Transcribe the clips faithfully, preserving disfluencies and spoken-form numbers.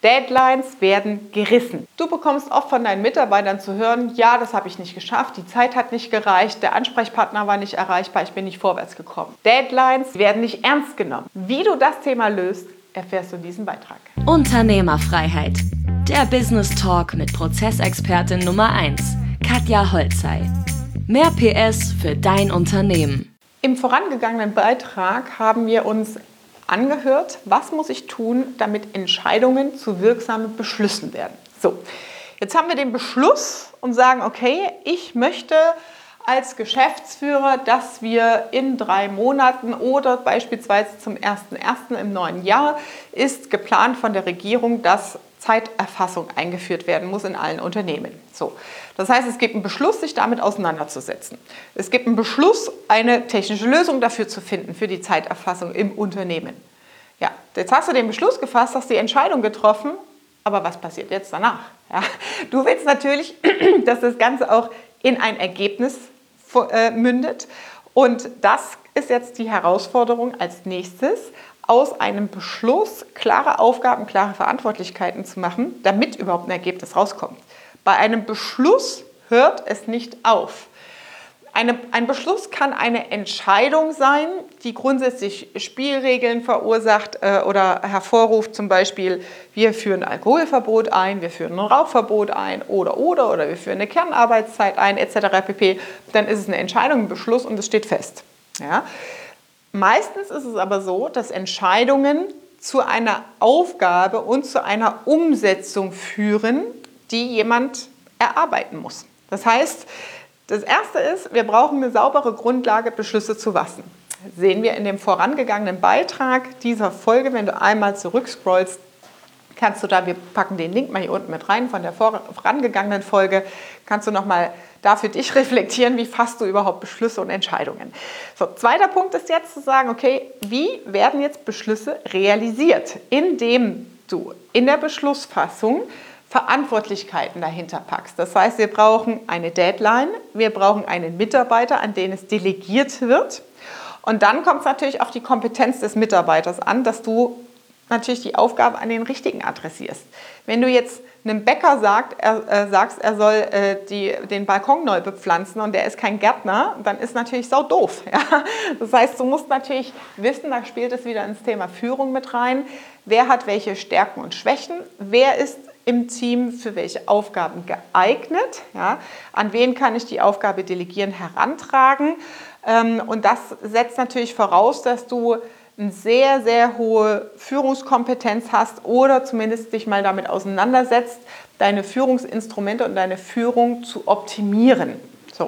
Deadlines werden gerissen. Du bekommst oft von deinen Mitarbeitern zu hören, ja, das habe ich nicht geschafft, die Zeit hat nicht gereicht, der Ansprechpartner war nicht erreichbar, ich bin nicht vorwärts gekommen. Deadlines werden nicht ernst genommen. Wie du das Thema löst, erfährst du in diesem Beitrag. Unternehmerfreiheit. Der Business Talk mit Prozessexpertin Nummer eins, Katja Holzei. Mehr P S für dein Unternehmen. Im vorangegangenen Beitrag haben wir uns angehört, was muss ich tun, damit Entscheidungen zu wirksamen Beschlüssen werden. So, jetzt haben wir den Beschluss und sagen, okay, ich möchte als Geschäftsführer, dass wir in drei Monaten oder beispielsweise zum ersten ersten im neuen Jahr ist geplant von der Regierung, dass Zeiterfassung eingeführt werden muss in allen Unternehmen. So, das heißt, es gibt einen Beschluss, sich damit auseinanderzusetzen. Es gibt einen Beschluss, eine technische Lösung dafür zu finden, für die Zeiterfassung im Unternehmen. Ja, jetzt hast du den Beschluss gefasst, hast die Entscheidung getroffen, aber was passiert jetzt danach? Ja, du willst natürlich, dass das Ganze auch in ein Ergebnis äh, mündet. Und das ist jetzt die Herausforderung als nächstes, aus einem Beschluss klare Aufgaben, klare Verantwortlichkeiten zu machen, damit überhaupt ein Ergebnis rauskommt. Bei einem Beschluss hört es nicht auf. Eine, ein Beschluss kann eine Entscheidung sein, die grundsätzlich Spielregeln verursacht äh, oder hervorruft, zum Beispiel, wir führen ein Alkoholverbot ein, wir führen ein Rauchverbot ein oder, oder, oder wir führen eine Kernarbeitszeit ein, et cetera pp. Dann ist es eine Entscheidung, ein Beschluss und es steht fest. Ja? Meistens ist es aber so, dass Entscheidungen zu einer Aufgabe und zu einer Umsetzung führen, die jemand erarbeiten muss. Das heißt, das Erste ist, wir brauchen eine saubere Grundlage, Beschlüsse zu fassen. Sehen wir in dem vorangegangenen Beitrag dieser Folge, wenn du einmal zurückscrollst, kannst du da, wir packen den Link mal hier unten mit rein von der vorangegangenen Folge, kannst du nochmal da für dich reflektieren, wie fasst du überhaupt Beschlüsse und Entscheidungen. So, zweiter Punkt ist jetzt zu sagen, okay, wie werden jetzt Beschlüsse realisiert, indem du in der Beschlussfassung Verantwortlichkeiten dahinter packst. Das heißt, wir brauchen eine Deadline, wir brauchen einen Mitarbeiter, an den es delegiert wird. Und dann kommt es natürlich auf die Kompetenz des Mitarbeiters an, dass du natürlich die Aufgabe an den Richtigen adressierst. Wenn du jetzt einem Bäcker sagt, er, äh, sagst, er soll äh, die, den Balkon neu bepflanzen und der ist kein Gärtner, dann ist natürlich sau doof. Ja? Das heißt, du musst natürlich wissen, da spielt es wieder ins Thema Führung mit rein, wer hat welche Stärken und Schwächen, wer ist im Team für welche Aufgaben geeignet, ja? An wen kann ich die Aufgabe delegieren, herantragen. Ähm, und das setzt natürlich voraus, dass du eine sehr, sehr hohe Führungskompetenz hast oder zumindest dich mal damit auseinandersetzt, deine Führungsinstrumente und deine Führung zu optimieren. So.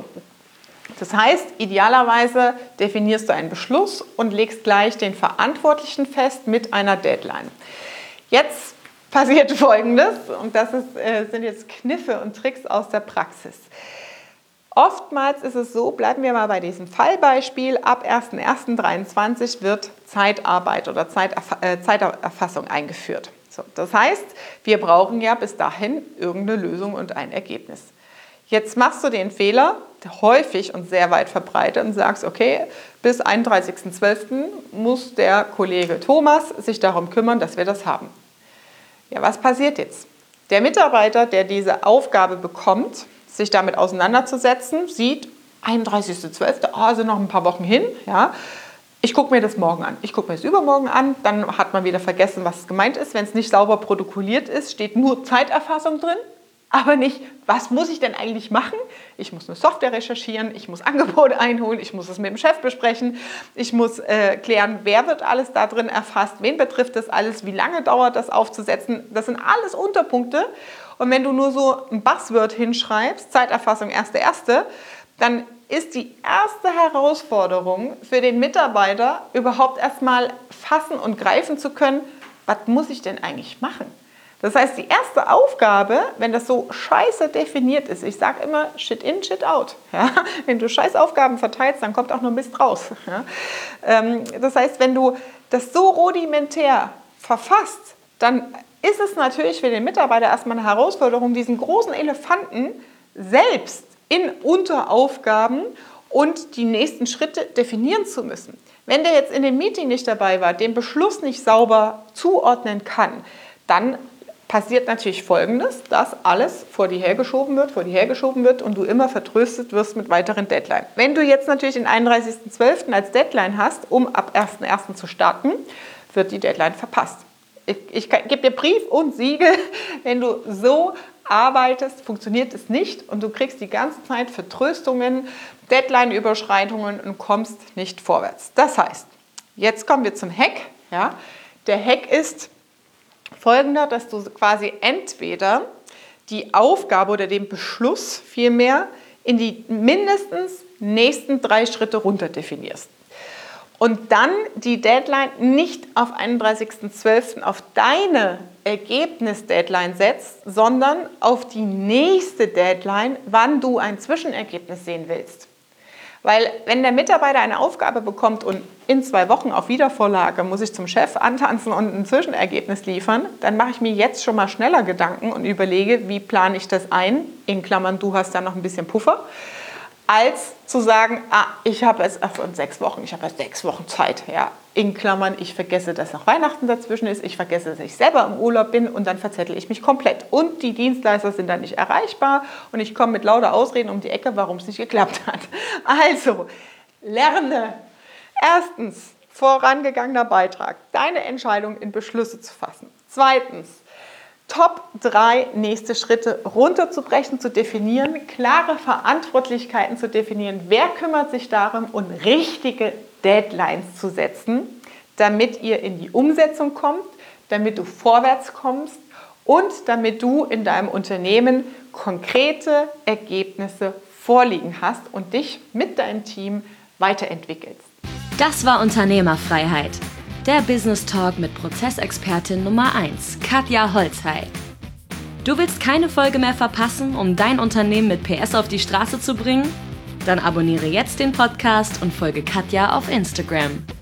Das heißt, idealerweise definierst du einen Beschluss und legst gleich den Verantwortlichen fest mit einer Deadline. Jetzt passiert Folgendes, und das ist, äh, sind jetzt Kniffe und Tricks aus der Praxis. Oftmals ist es so, bleiben wir mal bei diesem Fallbeispiel, ab erster erster dreiundzwanzig wird Zeitarbeit oder Zeiterf- äh, Zeiterfassung eingeführt. So, das heißt, wir brauchen ja bis dahin irgendeine Lösung und ein Ergebnis. Jetzt machst du den Fehler, häufig und sehr weit verbreitet, und sagst, okay, bis einunddreißigster zwölfter muss der Kollege Thomas sich darum kümmern, dass wir das haben. Ja, was passiert jetzt? Der Mitarbeiter, der diese Aufgabe bekommt, sich damit auseinanderzusetzen, sieht, einunddreißigster zwölfter, oh, sind noch ein paar Wochen hin, ja, ich gucke mir das morgen an, ich gucke mir das übermorgen an, dann hat man wieder vergessen, was gemeint ist. Wenn es nicht sauber protokolliert ist, steht nur Zeiterfassung drin, aber nicht, was muss ich denn eigentlich machen? Ich muss eine Software recherchieren, ich muss Angebote einholen, ich muss es mit dem Chef besprechen, ich muss äh, klären, wer wird alles da drin erfasst, wen betrifft das alles, wie lange dauert das aufzusetzen. Das sind alles Unterpunkte. Und wenn du nur so ein Buzzword hinschreibst, Zeiterfassung erster erster, dann ist die erste Herausforderung für den Mitarbeiter, überhaupt erstmal fassen und greifen zu können, was muss ich denn eigentlich machen? Das heißt, die erste Aufgabe, wenn das so scheiße definiert ist, ich sage immer Shit in, Shit out. Ja? Wenn du scheiß Aufgaben verteilst, dann kommt auch nur Mist raus. Ja? Ähm, das heißt, wenn du das so rudimentär verfasst, dann ist es natürlich für den Mitarbeiter erstmal eine Herausforderung, diesen großen Elefanten selbst in Unteraufgaben und die nächsten Schritte definieren zu müssen. Wenn der jetzt in dem Meeting nicht dabei war, den Beschluss nicht sauber zuordnen kann, dann passiert natürlich Folgendes, dass alles vor dir hergeschoben wird, vor dir hergeschoben wird und du immer vertröstet wirst mit weiteren Deadlines. Wenn du jetzt natürlich den einunddreißigsten zwölften als Deadline hast, um ab ersten ersten zu starten, wird die Deadline verpasst. Ich, ich gebe dir Brief und Siegel, wenn du so arbeitest, funktioniert es nicht und du kriegst die ganze Zeit Vertröstungen, Deadline-Überschreitungen und kommst nicht vorwärts. Das heißt, jetzt kommen wir zum Hack. Ja? Der Hack ist folgender, dass du quasi entweder die Aufgabe oder den Beschluss vielmehr in die mindestens nächsten drei Schritte runter definierst. Und dann die Deadline nicht auf einunddreißigsten zwölften auf deine Ergebnis-Deadline setzt, sondern auf die nächste Deadline, wann du ein Zwischenergebnis sehen willst. Weil wenn der Mitarbeiter eine Aufgabe bekommt und in zwei Wochen auf Wiedervorlage muss ich zum Chef antanzen und ein Zwischenergebnis liefern, dann mache ich mir jetzt schon mal schneller Gedanken und überlege, wie plane ich das ein, in Klammern, du hast da noch ein bisschen Puffer, als zu sagen, ah, ich habe es ach, in sechs Wochen, ich habe erst sechs Wochen Zeit, ja, in Klammern, ich vergesse, dass noch Weihnachten dazwischen ist, ich vergesse, dass ich selber im Urlaub bin und dann verzettel ich mich komplett. Und die Dienstleister sind dann nicht erreichbar und ich komme mit lauter Ausreden um die Ecke, warum es nicht geklappt hat. Also, lerne erstens, vorangegangener Beitrag, deine Entscheidung in Beschlüsse zu fassen. Zweitens, Top drei nächste Schritte runterzubrechen, zu definieren, klare Verantwortlichkeiten zu definieren. Wer kümmert sich darum und richtige Deadlines zu setzen, damit ihr in die Umsetzung kommt, damit du vorwärts kommst und damit du in deinem Unternehmen konkrete Ergebnisse vorliegen hast und dich mit deinem Team weiterentwickelst. Das war Unternehmerfreiheit. Der Business Talk mit Prozessexpertin Nummer eins, Katja Holzhey. Du willst keine Folge mehr verpassen, um dein Unternehmen mit P S auf die Straße zu bringen? Dann abonniere jetzt den Podcast und folge Katja auf Instagram.